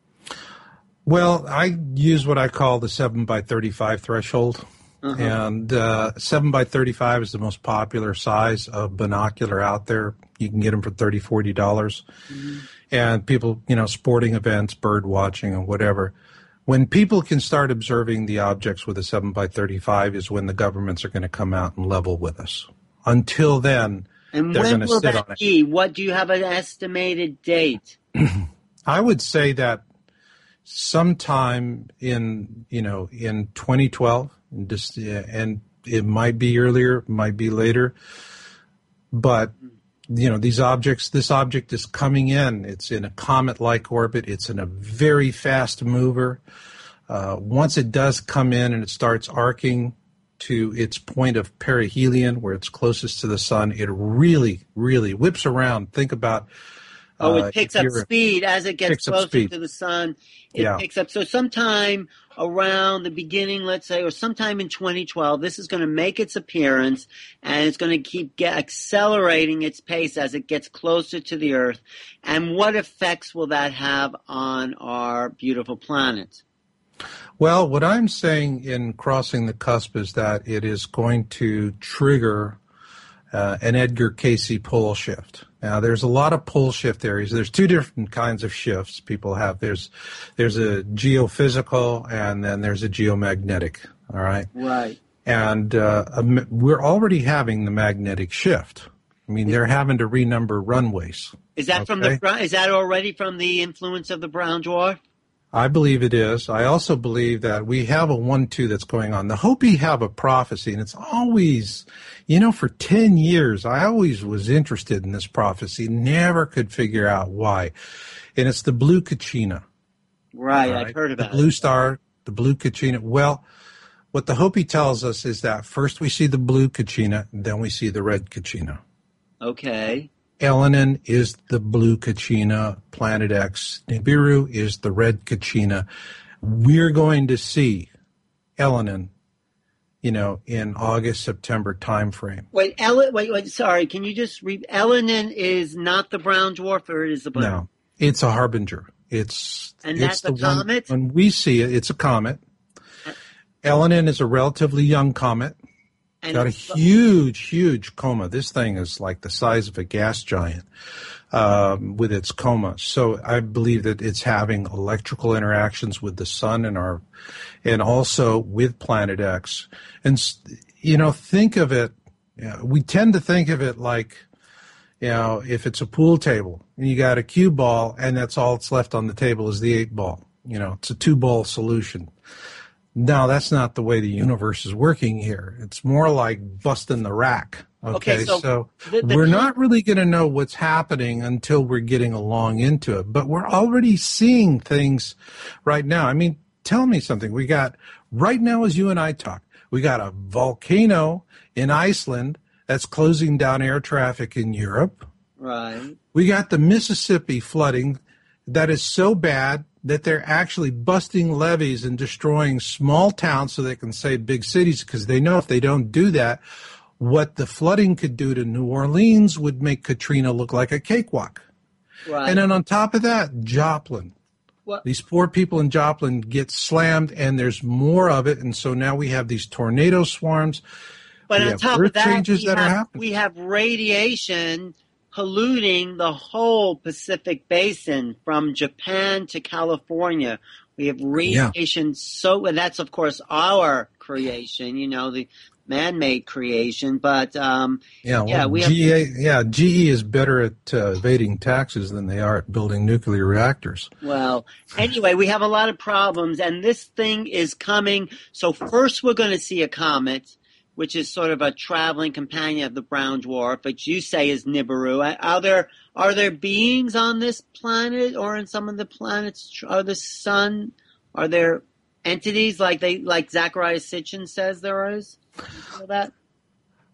Well, I use what I call the seven by thirty-five threshold. Uh-huh. And uh, seven by thirty-five is the most popular size of binocular out there. You can get them for thirty dollars, forty dollars. Mm-hmm. And people, you know, sporting events, bird watching and whatever. When people can start observing the objects with a seven by thirty-five is when the governments are going to come out and level with us. Until then, and they're going to sit that on it. Be? What do you have an estimated date? I would say that sometime in, you know, in twenty twelve, and, just, and it might be earlier, might be later, but you know, these objects, this object is coming in. It's in a comet-like orbit. It's in a very fast mover. Uh, once it does come in and it starts arcing to its point of perihelion, where it's closest to the sun, it really, really whips around. Think about Oh, uh, it picks up speed as it gets closer to the sun. It yeah. picks up. So sometime around the beginning, let's say, or sometime in twenty twelve, this is going to make its appearance, and it's going to keep get, accelerating its pace as it gets closer to the Earth. And what effects will that have on our beautiful planet? Well, what I'm saying in Crossing the Cusp is that it is going to trigger uh, an Edgar Cayce pole shift. Now, there's a lot of pole shift areas. There's two different kinds of shifts people have. There's there's a geophysical and then there's a geomagnetic, all right? Right. And uh, we're already having the magnetic shift. I mean, they're having to renumber runways. Is that okay? from the? Is that already from the influence of the brown dwarf? I believe it is. I also believe that we have a one two that's going on. The Hopi have a prophecy, and it's always, you know, for ten years, I always was interested in this prophecy, never could figure out why. And it's the blue Kachina. Right, right? I've heard about it. The blue star, the blue Kachina. Well, what the Hopi tells us is that first we see the blue Kachina, then we see the red Kachina. Okay. Elenin is the blue Kachina, Planet X. Nibiru is the red Kachina. We're going to see Elenin, you know, in August, September timeframe. Wait, El- wait, wait, sorry. Can you just read? Elenin is not the brown dwarf, or it is the blue? No, it's a harbinger. It's and it's that's a comet? One, when we see it, it's a comet. Elenin is a relatively young comet. And got a huge, huge coma. This thing is like the size of a gas giant um, with its coma. So I believe that it's having electrical interactions with the sun and our, and also with Planet X. And you know, think of it. You know, we tend to think of it like, you know, if it's a pool table and you got a cue ball and that's all that's left on the table is the eight ball. You know, it's a two ball solution. No, that's not the way the universe is working here. It's more like busting the rack. Okay, okay so, so the, the, we're not really going to know what's happening until we're getting along into it. But we're already seeing things right now. I mean, tell me something. We got, right now as you and I talk, we got a volcano in Iceland that's closing down air traffic in Europe. Right. We got the Mississippi flooding that is so bad that they're actually busting levees and destroying small towns so they can save big cities, because they know if they don't do that, what the flooding could do to New Orleans would make Katrina look like a cakewalk. Right. And then on top of that, Joplin. What? These poor people in Joplin get slammed, and there's more of it, and so now we have these tornado swarms. But we on top of that, we, that have, we have radiation polluting the whole Pacific Basin from Japan to California. We have radiation. Yeah. So, and that's of course our creation, you know, the man-made creation. But um, yeah, yeah, well, we G A, have. Yeah, G E is better at uh, evading taxes than they are at building nuclear reactors. Well, anyway, we have a lot of problems, and this thing is coming. So first, we're going to see a comet, which is sort of a traveling companion of the brown dwarf, which you say is Nibiru. Are there are there beings on this planet or in some of the planets or the sun? Are there entities like they like Zacharias Sitchin says there is? You know that?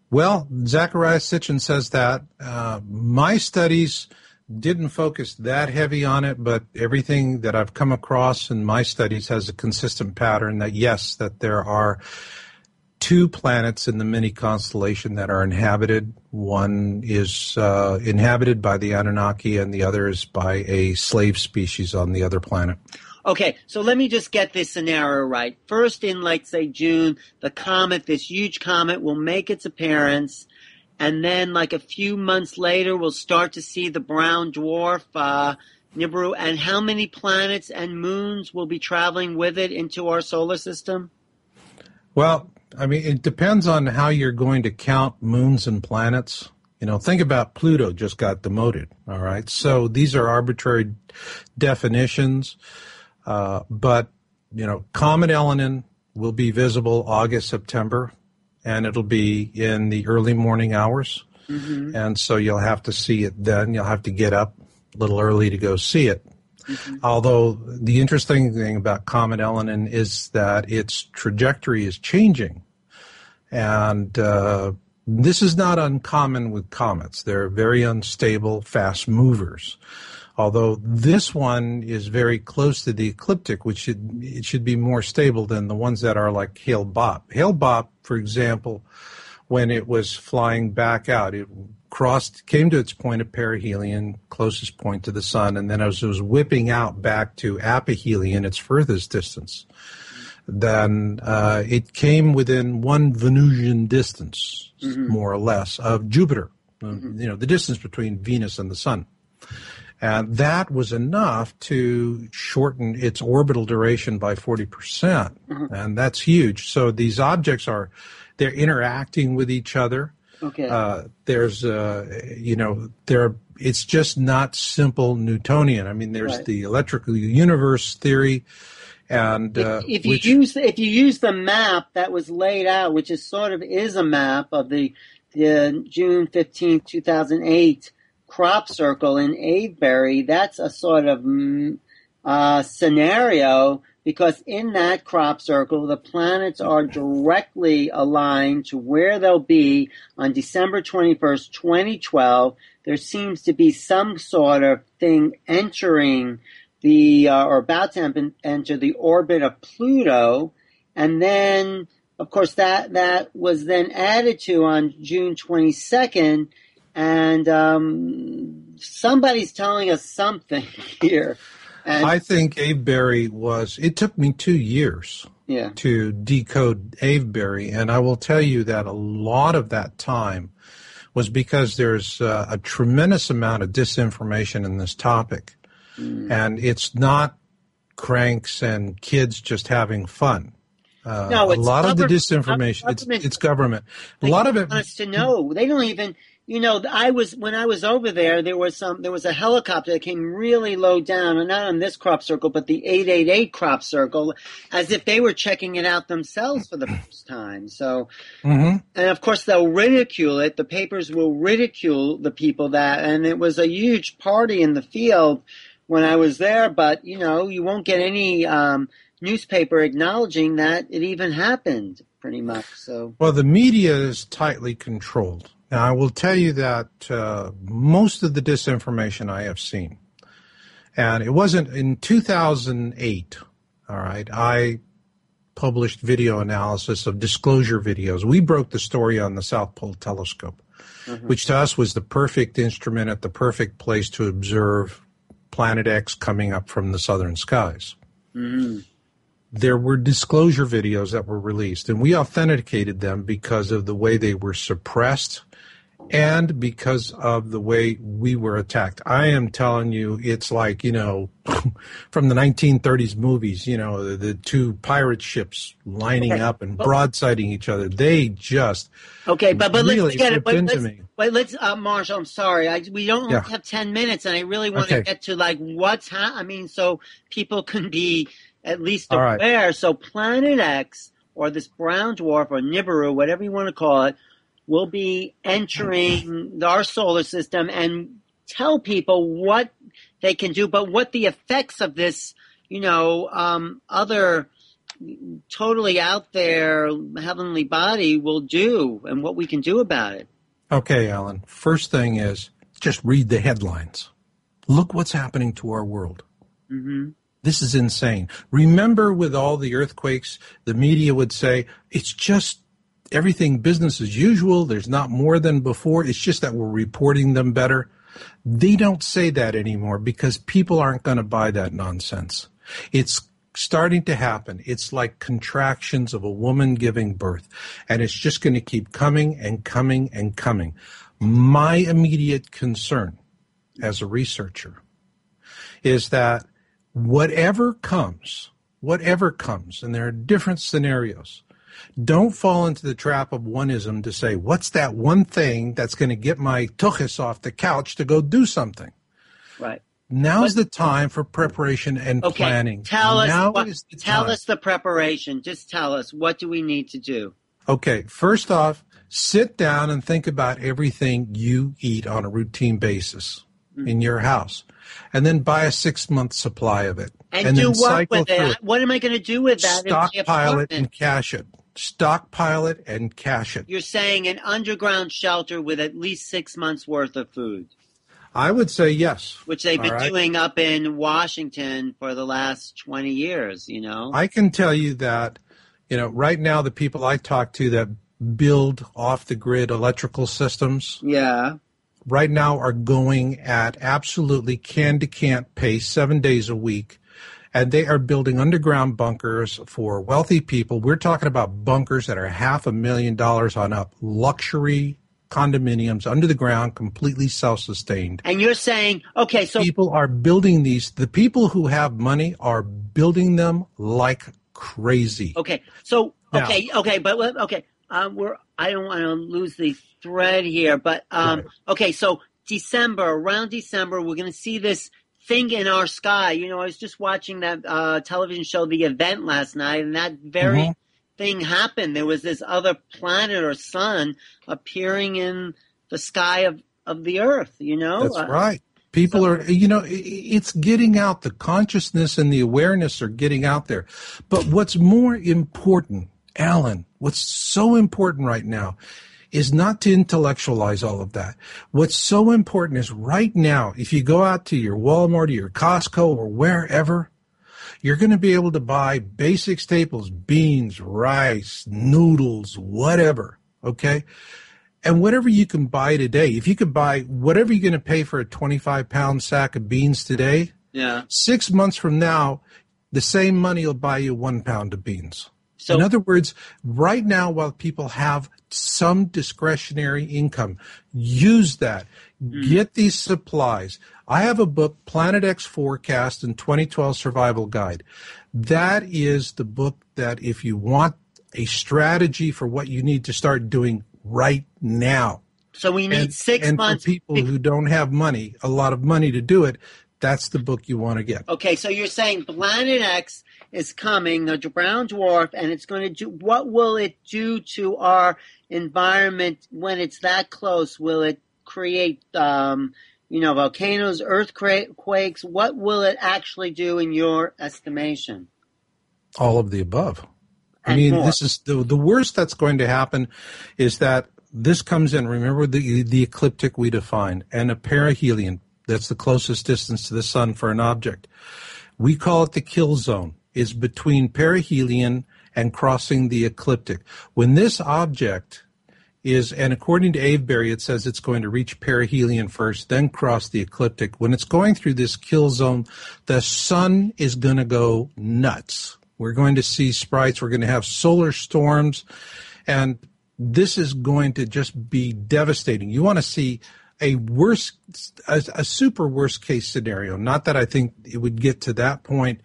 Well, Zacharias Sitchin says that. Uh, my studies didn't focus that heavy on it, but everything that I've come across in my studies has a consistent pattern that, yes, that there are two planets in the mini constellation that are inhabited. One is uh, inhabited by the Anunnaki, and the other is by a slave species on the other planet. Okay, so let me just get this scenario right. First, in, like, say, June, the comet, this huge comet, will make its appearance, and then, like, a few months later, we'll start to see the brown dwarf, uh, Nibiru. And how many planets and moons will be traveling with it into our solar system? Well, I mean, it depends on how you're going to count moons and planets. You know, think about Pluto just got demoted, all right? So these are arbitrary definitions. Uh, but, you know, Comet Elenin will be visible August, September, and it'll be in the early morning hours. Mm-hmm. And so you'll have to see it then. You'll have to get up a little early to go see it. Mm-hmm. Although the interesting thing about Comet Elenin is that its trajectory is changing. And uh, this is not uncommon with comets. They're very unstable, fast movers. Although this one is very close to the ecliptic, which should, it should be more stable than the ones that are like Hale-Bopp. Hale-Bopp, for example, when it was flying back out, it crossed, came to its point of perihelion, closest point to the sun, and then as it was whipping out back to aphelion, its furthest distance, then uh, it came within one Venusian distance, mm-hmm. more or less, of Jupiter, mm-hmm. you know, the distance between Venus and the sun. And that was enough to shorten its orbital duration by forty percent. Mm-hmm. And that's huge. So these objects are, they're interacting with each other. Okay. Uh, there's, uh, you know, there, it's just not simple Newtonian. I mean, there's right. the electrical universe theory. And uh, if, if you which, use if you use the map that was laid out, which is sort of is a map of the, the June fifteenth, two thousand eight crop circle in Avebury, that's a sort of uh, scenario, because in that crop circle, the planets are directly aligned to where they'll be on December twenty-first, twenty twelve. There seems to be some sort of thing entering the, uh, or about to enter the orbit of Pluto, and then, of course, that, that was then added to on June twenty-second. And um, somebody's telling us something here. And I think Avebury was, it took me two years yeah. to decode Avebury. And I will tell you that a lot of that time was because there's uh, a tremendous amount of disinformation in this topic. Mm. And it's not cranks and kids just having fun. Uh, no, it's a lot of the disinformation. It's, it's government. A lot of it wants to know. They don't even. You know, I was when I was over there. There was some. There was a helicopter that came really low down, and not on this crop circle, but the eight eight eight crop circle, as if they were checking it out themselves for the first time. So, mm-hmm. and of course they'll ridicule it. The papers will ridicule the people that, and it was a huge party in the field when I was there. But you know, you won't get any um, newspaper acknowledging that it even happened. Pretty much. So, well, the media is tightly controlled. Now, I will tell you that uh, most of the disinformation I have seen, and it wasn't in two thousand eight, all right, I published video analysis of disclosure videos. We broke the story on the South Pole Telescope, mm-hmm. which to us was the perfect instrument at the perfect place to observe Planet X coming up from the southern skies. Mm-hmm. There were disclosure videos that were released, and we authenticated them because of the way they were suppressed and because of the way we were attacked. I am telling you, it's like, you know, from the nineteen thirties movies, you know, the, the two pirate ships lining okay. up and broadsiding each other. They just okay, but but really let's get it. But into let's, me. But let's, uh, Marshall, I'm sorry, I, we don't yeah. have ten minutes, and I really want okay. to get to like what's ha- I mean, so people can be at least All aware. right. So Planet X, or this brown dwarf, or Nibiru, whatever you want to call it, will be entering our solar system and tell people what they can do, but what the effects of this, you know, um, other totally out there heavenly body will do and what we can do about it. Okay, Alan. First thing is just read the headlines. Look what's happening to our world. Mm-hmm. This is insane. Remember with all the earthquakes, the media would say, it's just everything business as usual. There's not more than before. It's just that we're reporting them better. They don't say that anymore because people aren't going to buy that nonsense. It's starting to happen. It's like contractions of a woman giving birth, and it's just going to keep coming and coming and coming. My immediate concern as a researcher is that whatever comes, whatever comes, and there are different scenarios, don't fall into the trap of oneism to say, what's that one thing that's going to get my tuchus off the couch to go do something? Right. Now's But, the time for preparation and okay, planning. Tell us, now what, is the tell time. us the preparation. Just tell us, what do we need to do? Okay, first off, sit down and think about everything you eat on a routine basis mm-hmm. in your house, and then buy a six-month supply of it. And, and do then what with through it? What am I going to do with that? Stockpile it and cash it. Stockpile it and cash it. You're saying an underground shelter with at least six months' worth of food. I would say yes. Which they've been right? doing up in Washington for the last twenty years, you know? I can tell you that, you know, right now the people I talk to that build off-the-grid electrical systems, yeah, right now are going at absolutely can-to-can't pace seven days a week, and they are building underground bunkers for wealthy people. We're talking about bunkers that are half a million dollars on up, luxury condominiums under the ground, completely self-sustained. And you're saying, okay, so people are building these. The people who have money are building them like crazy. Okay, so okay, now, okay, but okay, uh, we're. I don't want to lose the thread here, but um, right. okay, so December, around December, we're going to see this thing in our sky. You know, I was just watching that uh, television show, The Event, last night, and that very. Mm-hmm. thing happened. There was this other planet or sun appearing in the sky of, of the Earth, you know? That's uh, right. People so, are, you know, it's getting out. The consciousness and the awareness are getting out there. But what's more important, Alan, what's so important right now is not to intellectualize all of that. What's so important is right now, if you go out to your Walmart or your Costco or wherever, you're going to be able to buy basic staples, beans, rice, noodles, whatever, okay? And whatever you can buy today, if you could buy whatever you're going to pay for a twenty-five pound sack of beans today, yeah. six months from now, the same money will buy you one pound of beans. So, in other words, right now, while people have some discretionary income, use that. Mm. Get these supplies. I have a book, Planet X Forecast and twenty twelve Survival Guide. That is the book that if you want a strategy for what you need to start doing right now. So we need and, six and months. And for people who don't have money, a lot of money to do it, that's the book you want to get. Okay, so you're saying Planet X is coming, the brown dwarf, and it's going to do, what will it do to our environment when it's that close? Will it create, um, you know, volcanoes, earthquakes? What will it actually do in your estimation? All of the above. And I mean, more. this is the, the worst that's going to happen is that this comes in, remember the, the ecliptic we defined, and a perihelion, that's the closest distance to the sun for an object. We call it the kill zone. Is between perihelion and crossing the ecliptic. When this object is, and according to Avebury, it says it's going to reach perihelion first, then cross the ecliptic. When it's going through this kill zone, the sun is going to go nuts. We're going to see sprites. We're going to have solar storms, and this is going to just be devastating. You want to see a worse, a, a super worst case scenario. Not that I think it would get to that point.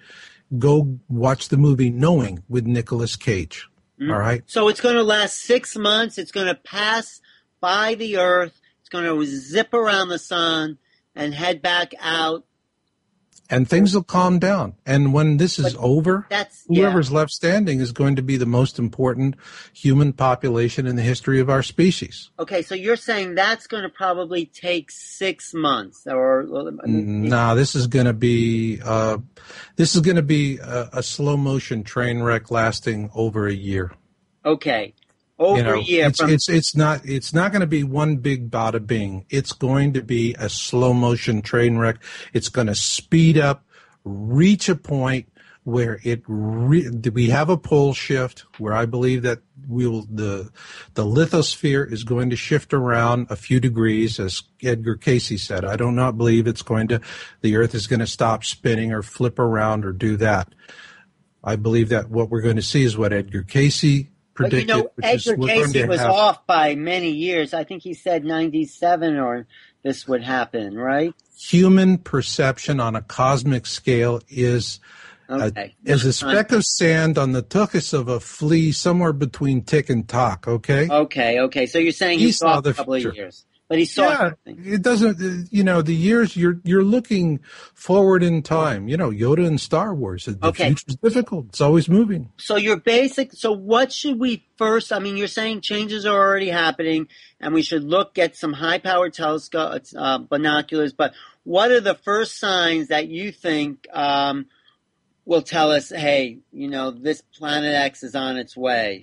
Go watch the movie Knowing with Nicolas Cage. Mm-hmm. All right. So it's going to last six months. It's going to pass by the Earth. It's going to zip around the sun and head back out. and things will calm down. And when this is But over, that's yeah. whoever's left standing is going to be the most important human population in the history of our species. Okay, so you're saying that's going to probably take six months, or I mean, no, this is going to be uh, this is going to be a, a slow motion train wreck lasting over a year. Okay, over you know, a year. It's, from- it's it's not it's not going to be one big bada bing. It's going to be a slow motion train wreck. It's going to speed up, reach a point where it re- we have a pole shift where I believe that we will the the lithosphere is going to shift around a few degrees, as Edgar Cayce said. I do not believe it's going to the Earth is going to stop spinning or flip around or do that. I believe that what we're going to see is what Edgar Cayce predicted. But you know, Edgar Cayce was have, off by many years. I think he said ninety-seven or this would happen, right? Human perception on a cosmic scale is okay. uh, is a speck of sand on the tuchus of a flea somewhere between tick and tock, okay? Okay, okay. So you're saying he he saw saw the a couple future. of years. But he saw yeah, something. It doesn't, you know, the years, you're you're looking forward in time. You know, Yoda in Star Wars. The Okay. future's difficult. It's always moving. So your basic, so what should we first, I mean, you're saying changes are already happening and we should look at some high-powered telescopes, uh, binoculars, but what are the first signs that you think um, will tell us, hey, you know, this Planet X is on its way?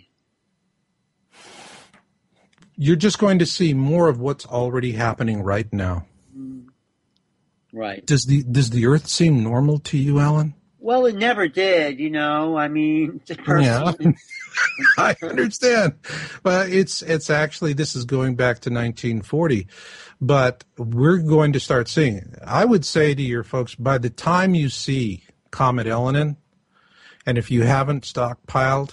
You're just going to see more of what's already happening right now. Right. Does the does the Earth seem normal to you, Alan? Well, it never did, you know. I mean, yeah, I understand, but it's it's actually this is going back to nineteen forty, but we're going to start seeing it. I would say to your folks, by the time you see Comet Elenin, and if you haven't stockpiled,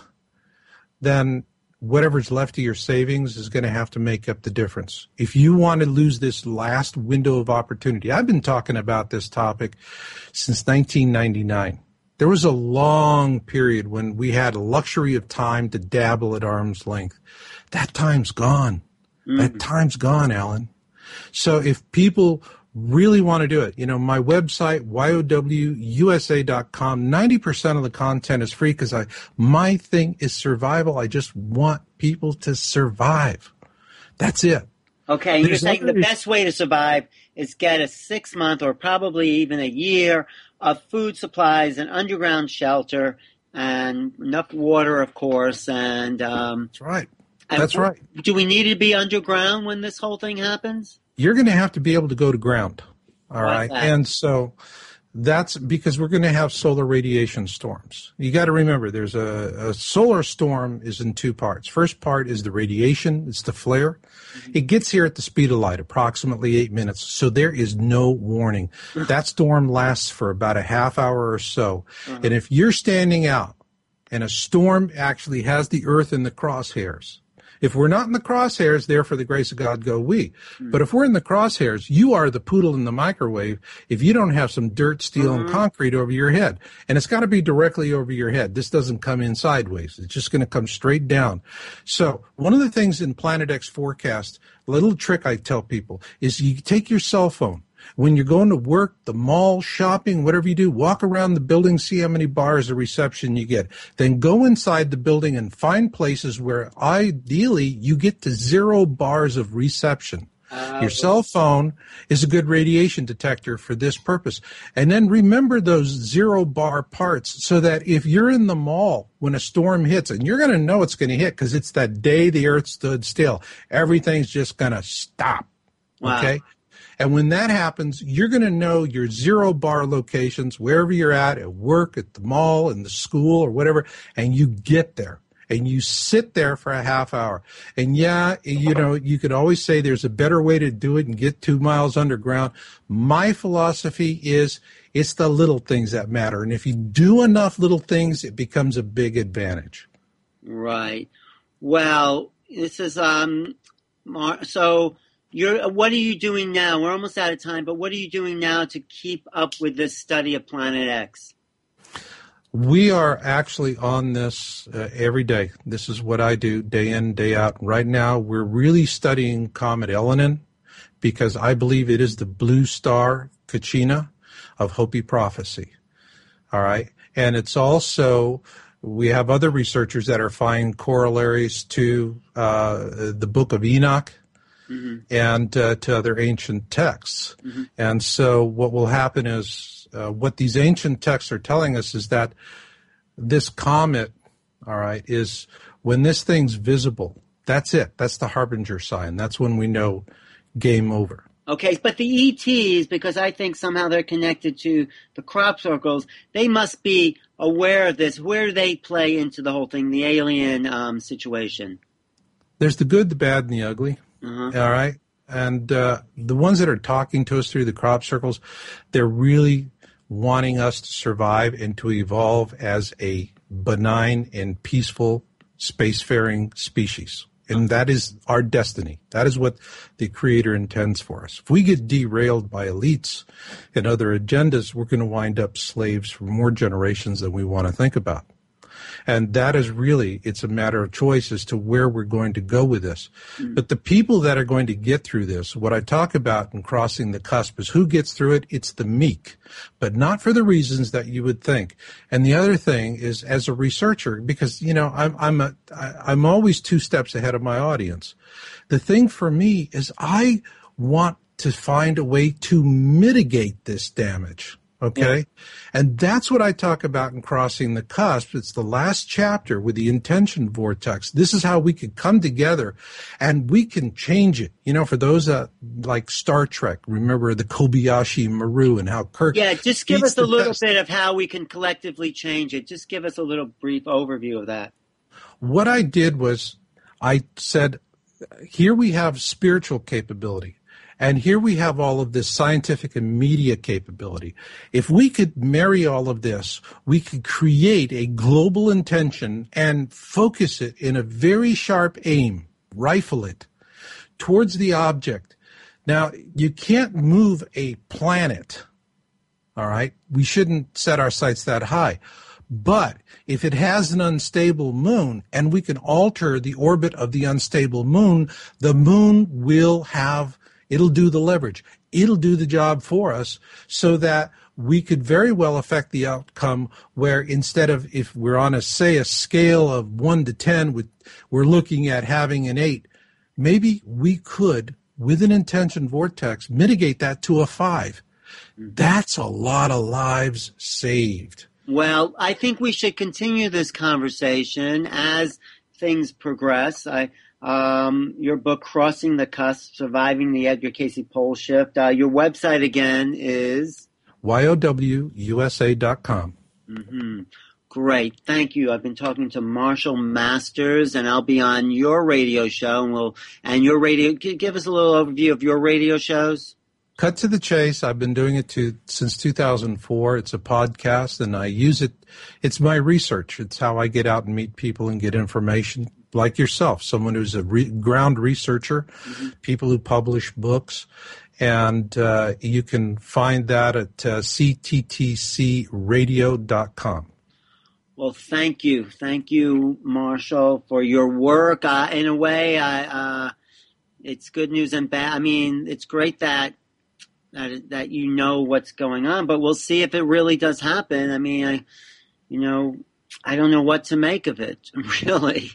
then whatever's left of your savings is going to have to make up the difference. If you want to lose this last window of opportunity, I've been talking about this topic since nineteen ninety-nine. There was a long period when we had a luxury of time to dabble at arm's length. That time's gone. Mm-hmm. That time's gone, Alan. So if people really want to do it, you know, my website, Y O W U S A dot com, ninety percent of the content is free because I, my thing is survival. I just want people to survive. That's it. Okay, and There's you're saying other- the best way to survive is get a six-month or probably even a year of food supplies, an underground shelter, and enough water, of course. And um, That's right. and That's right. Do we need to be underground when this whole thing happens? You're going to have to be able to go to ground. All Why right. is that? And so that's because we're going to have solar radiation storms. You got to remember there's a, a solar storm is in two parts. First part is the radiation. It's the flare. Mm-hmm. It gets here at the speed of light, approximately eight minutes. So there is no warning. That storm lasts for about a half hour or so. Uh-huh. And if you're standing out and a storm actually has the earth in the crosshairs, if we're not in the crosshairs, there for the grace of God go we. Mm-hmm. But if we're in the crosshairs, you are the poodle in the microwave if you don't have some dirt, steel, mm-hmm. and concrete over your head. And it's got to be directly over your head. This doesn't come in sideways. It's just going to come straight down. So one of the things in Planet X Forecast, a little trick I tell people, is you take your cell phone. When you're going to work, the mall, shopping, whatever you do, walk around the building, see how many bars of reception you get. Then go inside the building and find places where ideally you get to zero bars of reception. Uh, Your cell phone is a good radiation detector for this purpose. And then remember those zero bar parts so that if you're in the mall when a storm hits, and you're going to know it's going to hit because it's that day the earth stood still, everything's just going to stop. Wow. Okay? And when that happens, you're going to know your zero bar locations, wherever you're at, at work, at the mall, in the school, or whatever, and you get there. And you sit there for a half hour. And yeah, you know, you could always say there's a better way to do it and get two miles underground. My philosophy is it's the little things that matter. And if you do enough little things, it becomes a big advantage. Right. Well, this is, um, so... You're, what are you doing now? We're almost out of time, but what are you doing now to keep up with this study of Planet X? We are actually on this uh, every day. This is what I do day in, day out. Right now, we're really studying Comet Elenin because I believe it is the blue star Kachina. of Hopi prophecy. All right. And it's also, we have other researchers that are finding corollaries to uh, the book of Enoch mm-hmm. and uh, to other ancient texts. Mm-hmm. And so what will happen is uh, what these ancient texts are telling us is that this comet, all right, is when this thing's visible, that's it. That's the harbinger sign. That's when we know game over. Okay, but the E Ts, because I think somehow they're connected to the crop circles, they must be aware of this. Where do they play into the whole thing, the alien um, situation? There's the good, the bad, and the ugly. Uh-huh. All right? And uh, the ones that are talking to us through the crop circles, they're really wanting us to survive and to evolve as a benign and peaceful spacefaring species. And that is our destiny. That is what the Creator intends for us. If we get derailed by elites and other agendas, we're going to wind up slaves for more generations than we want to think about. And that is really, it's a matter of choice as to where we're going to go with this. Mm. But the people that are going to get through this, what I talk about in Crossing the Cusp is who gets through it? It's the meek, but not for the reasons that you would think. And the other thing is, as a researcher, because, you know, I'm, I'm, a, I'm always two steps ahead of my audience. The thing for me is I want to find a way to mitigate this damage. Okay. Yeah. And that's what I talk about in Crossing the Cusp. It's the last chapter with the intention vortex. This is how we could come together and we can change it. You know, for those that like Star Trek, remember the Kobayashi Maru and how Kirk. Yeah. Just give us a little best. bit of how we can collectively change it. Just give us a little brief overview of that. What I did was I said, here we have spiritual capability. And here we have all of this scientific and media capability. If we could marry all of this, we could create a global intention and focus it in a very sharp aim, rifle it towards the object. Now, you can't move a planet, all right? We shouldn't set our sights that high. But if it has an unstable moon and we can alter the orbit of the unstable moon, the moon will have It'll do the leverage. It'll do the job for us so that we could very well affect the outcome where instead of, if we're on a, say, a scale of one to ten, with, we're looking at having an eight, maybe we could, with an intention vortex, mitigate that to a five. That's a lot of lives saved. Well, I think we should continue this conversation as things progress. I Um, your book, Crossing the Cusp, Surviving the Edgar Casey Pole Shift. Uh, your website again is? Y O W U S A dot com. Mm-hmm. Great. Thank you. I've been talking to Marshall Masters, and I'll be on your radio show. And we'll, and your radio, give us a little overview of your radio shows. Cut to the chase. I've been doing it to, since two thousand four. It's a podcast, and I use it. It's my research. It's how I get out and meet people and get information. Like yourself, someone who's a re- ground researcher, mm-hmm. people who publish books, and uh, you can find that at uh, C T T C radio dot com. Well, thank you. Thank you, Marshall, for your work. Uh, in a way, I, uh, it's good news and bad. I mean, it's great that, that that you know what's going on, but we'll see if it really does happen. I mean, I, you know, I don't know what to make of it, really.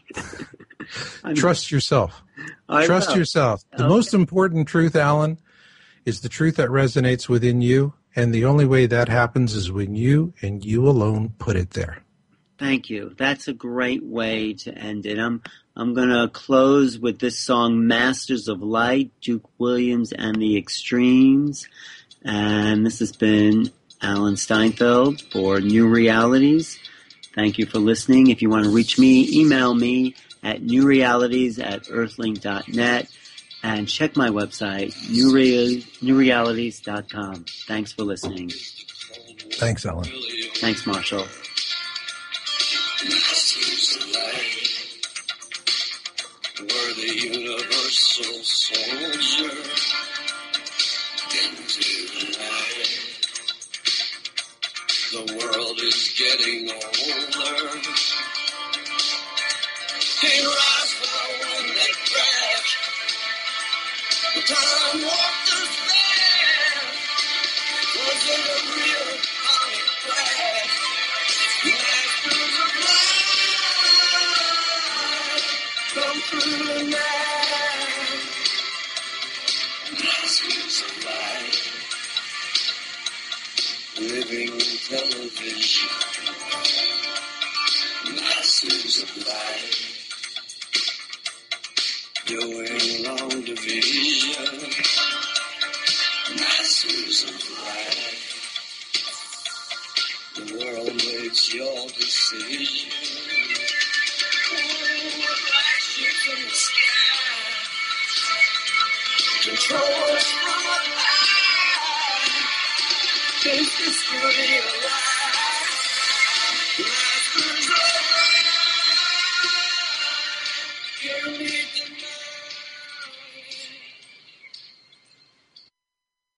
Trust yourself. I Trust will. yourself. The Okay. most important truth, Alan, is the truth that resonates within you, and the only way that happens is when you and you alone put it there. Thank you. That's a great way to end it. I'm I'm going to close with this song, Masters of Light, Duke Williams and the Extremes. And this has been Alan Steinfeld for New Realities. Thank you for listening. If you want to reach me, email me at newrealities at earthlink dot net and check my website, new realities dot com. Thanks for listening. Thanks, Alan. Thanks, Marshall. Masters of light, we're the universal soldier into the night. The world is getting older. He rise for the wind that crash. The time walked us fast. Was it a real through the night. Masters of light. Living television. Masters of light. Doing long division. Masters of light. The world waits your decision. Oh, flashing from the sky. Control us from above. Is history alive?